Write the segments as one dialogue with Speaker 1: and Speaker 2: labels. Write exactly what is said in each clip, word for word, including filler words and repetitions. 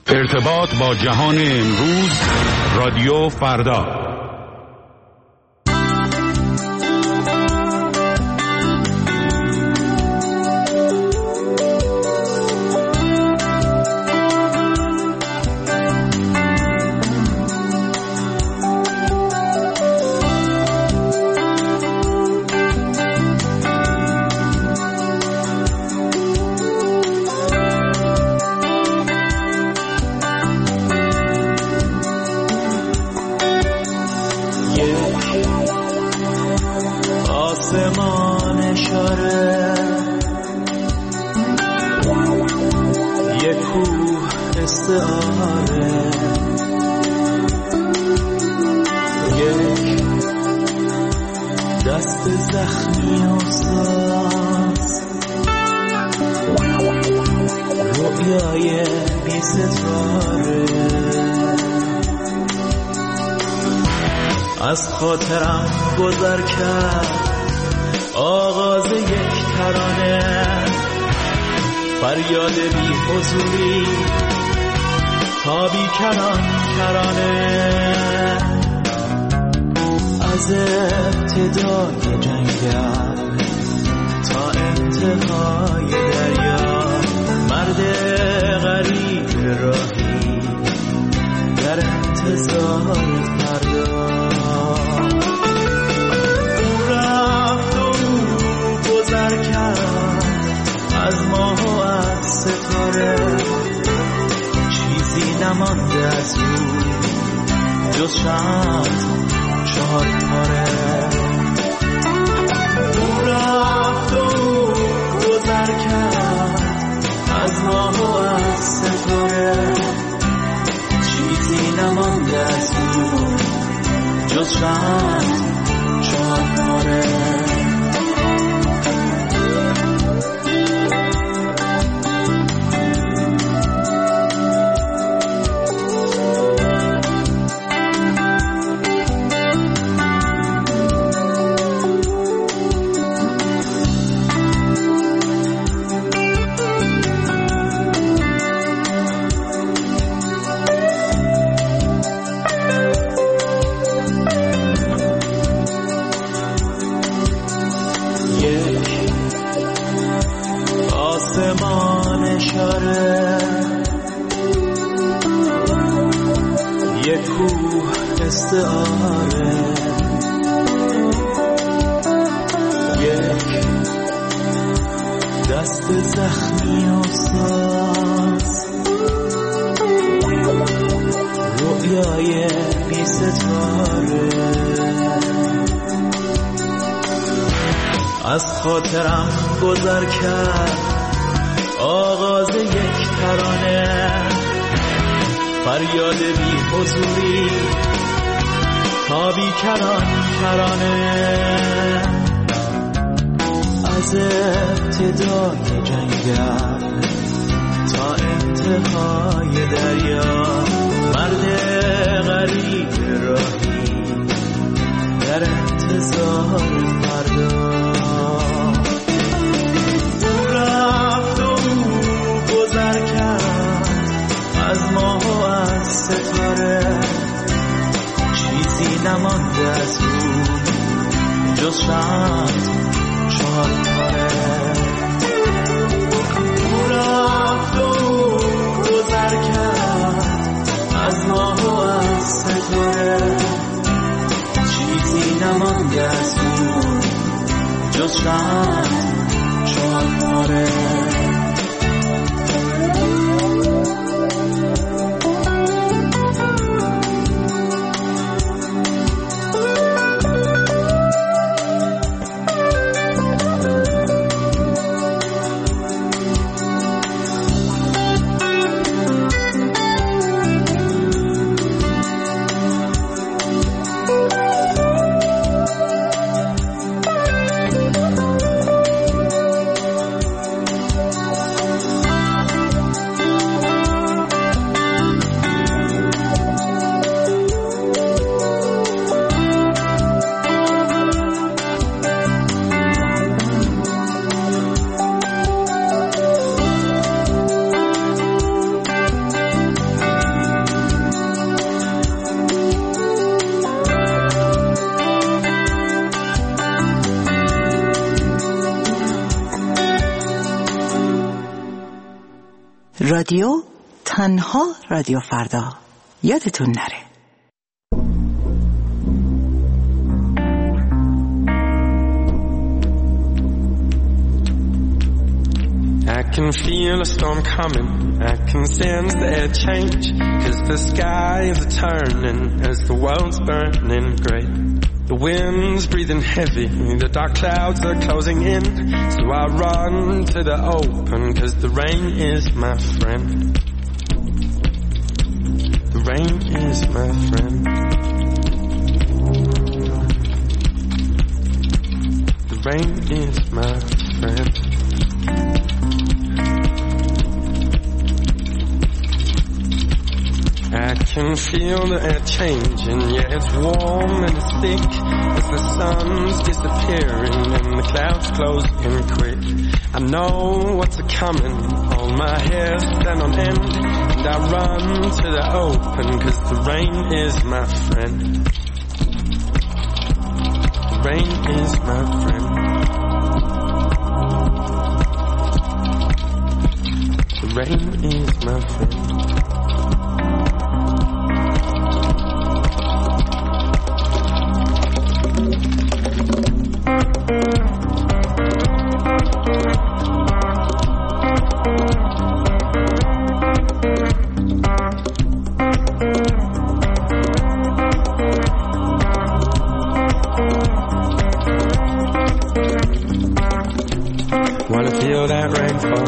Speaker 1: ارتباط با جهان امروز، رادیو فردا.
Speaker 2: از خاطرم گذر کرد آغاز یک ترانه، فریاد بی حضوری تا بی کران کرانه. از ابتدای جنگل تا انتهای دریا، مرد غریب راهی در انتظار فردا. از ماه و از ستاره چیزی نمانده از او جز شمع چهار پاره. او رفت و گذر کرد از ماه و از ستاره، چیزی نمانده از او جز شمع چهار پاره. از خاطرم گذر کرد آغاز یک ترانه، فریاد بی حضوری تا بی کران کرانه. از ابتدای جنگل تا انتهای دریا، مرد غریب راهی در انتظار فردا. از ماه و از ستاره چیزی نمانده از او جز شمع چهار پاره. او رفت و گذر کرد از ماه و از ستاره، چیزی نمانده از او جز شمع چهار پاره.
Speaker 3: رادیو تنها رادیو فردا یادتون نره.
Speaker 4: I can feel a storm coming, I can sense the air change, 'cause the sky is turning as the world's burning grey. The wind's breathing heavy, the dark clouds are closing in, so I run to the open, 'cause the rain is my friend. The rain is my friend. The rain is my friend. I can feel the air changing, yeah, it's warm and it's thick, as the sun's disappearing and the clouds close in quick. I know what's a-coming, all my hair stand on end, and I run to the open, 'cause the rain is my friend. The rain is my friend. The rain is my friend. Wanna feel that rainfall.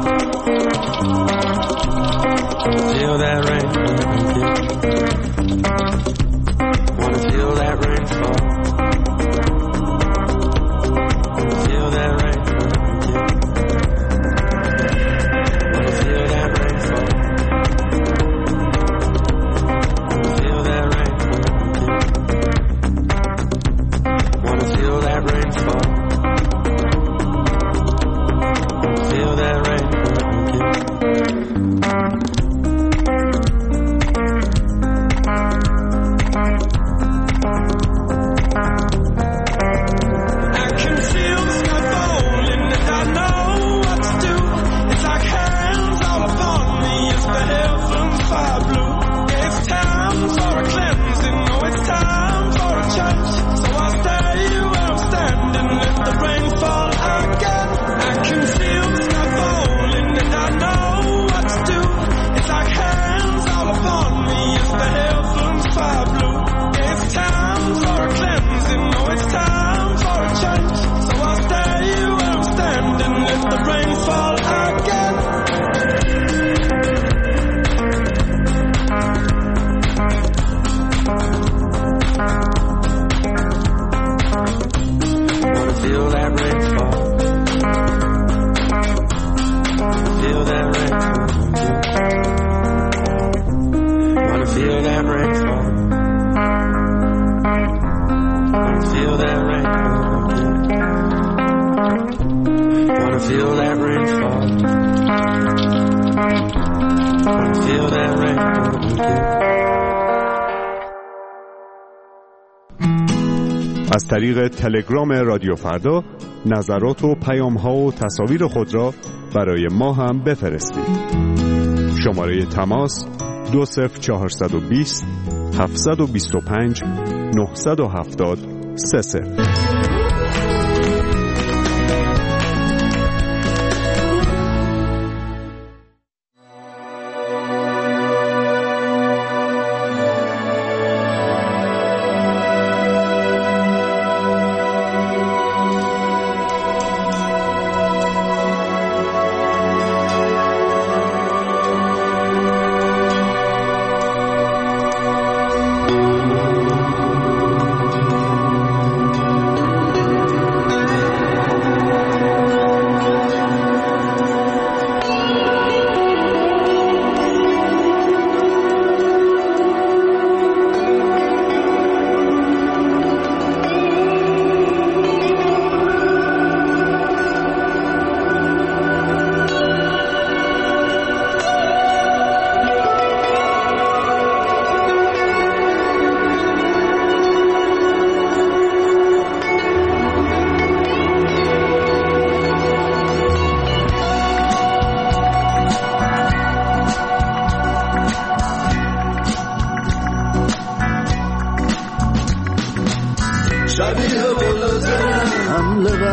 Speaker 4: Feel that rain. Wanna feel that rainfall. Feel that rain. Wanna feel that rainfall. Feel that rain. Wanna feel that rainfall. Feel that rain. I can feel the sky falling and I know what to do. It's like hands all upon me as the heavens fire blue. Yeah, it's time for a cleansing, oh, it's time for a change. So I'll stay where I'm standing, let the rain fall again. I can feel the sky falling and I know what to do. It's like hands all upon me as the heavens fire blue. Yeah, it's time for a cleansing, oh, it's time for a change. So I'll stay where I'm standing, let the rain fall again. Wanna feel that rainfall. Feel that rainfall. Wanna feel that rainfall. Wanna feel that rainfall. Wanna feel that rainfall. Wanna feel that rainfall.
Speaker 1: از طریق تلگرام رادیو فردا نظرات و پیام‌ها و تصاویر خود را برای ما هم بفرستید. شماره تماس دو صفر چهارصد و بیست هفتصد و بیست و پنج نهصد و هفتاد سه صفر.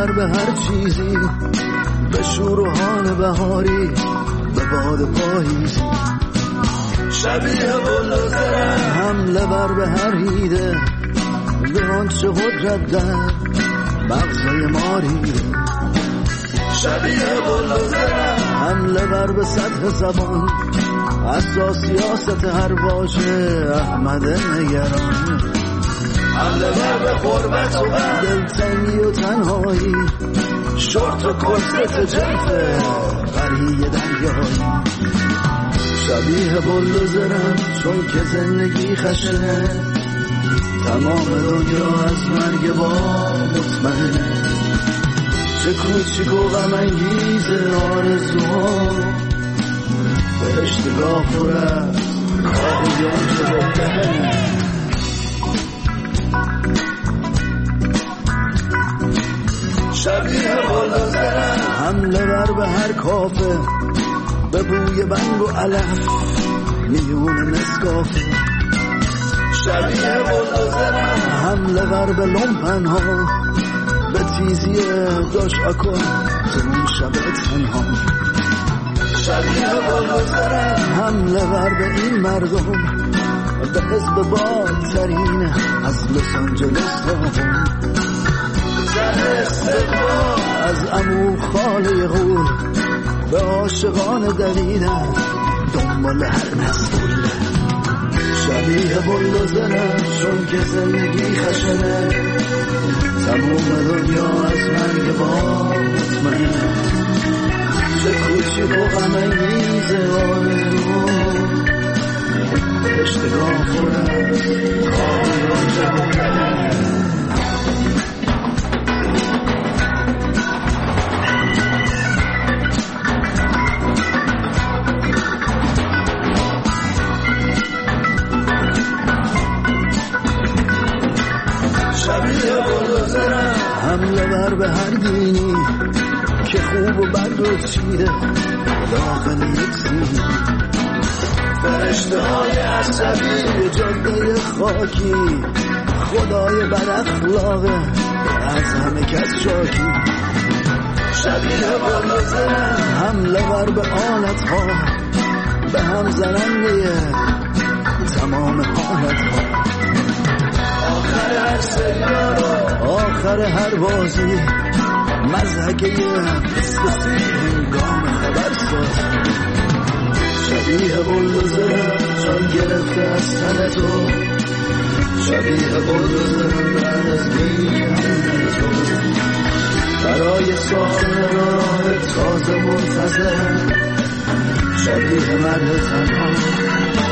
Speaker 5: بر به هر چیزی، به شور و حال بهاری، به باد پاییزی. شبیه بلوزرم حمله بر به هر ایده، به آنچه قدرت در مغزای ما ریده. شبیه بلوزرم حمله بر به سطح زبان، اساس سیاست هر واژه احمد نگران. حمله بر به غربت و دلتنگی و تنهایی، شورت و کرست جلفه فرهی دریایی. شبیه بلوزرم چون که زندگی خشنه، تمام دنیا از مرگ با مطمئنه. چه کوچیک و غم انگیز آرزوها، بهشتگاه پر از کاری آنچه بهتره. شبیه بلوزرم حمله بر به هر کافه، به بوی بنگ و علف میون نسکافه. شبیه بلوزرم حمله بر به لومپن ها، به تیزی داش اکن تو اون شب تنها. شبیه بلوزرم حمله بر به این مردم، به حزب بادترین از لس آنجلس تا هم. زن استقبال از عمو خاله غول، به عاشقان دویدن دنبال هر مسئول. شبیه بلوزرم چون که زندگی خشنه، تموم دنیا از مرگ با مطمئنه. چه کوچیک و غم انگیز آرزوها، اشتگاه پر از کاری آنچه بهتره. حمله بر به هر دینی که خوب و بد رو چیده داخل یک سینی. فرشته های عصبی جاده خاکی، خدای بد اخلاقه از همه کس شاکی. شبیه بلوزرم حمله بر به آلت ها، به هم زننده تمام حالت ها. آخر هر سریال، آخر هر بازی، مزهکه بسکسی هنگام خبر سازی. شبیه بلوزرم چون گرفته از تن تو، شبیه بلوزرم بعد از بیگن تو. برای ساختن راه تازه منتظر، شبیه مرد تنها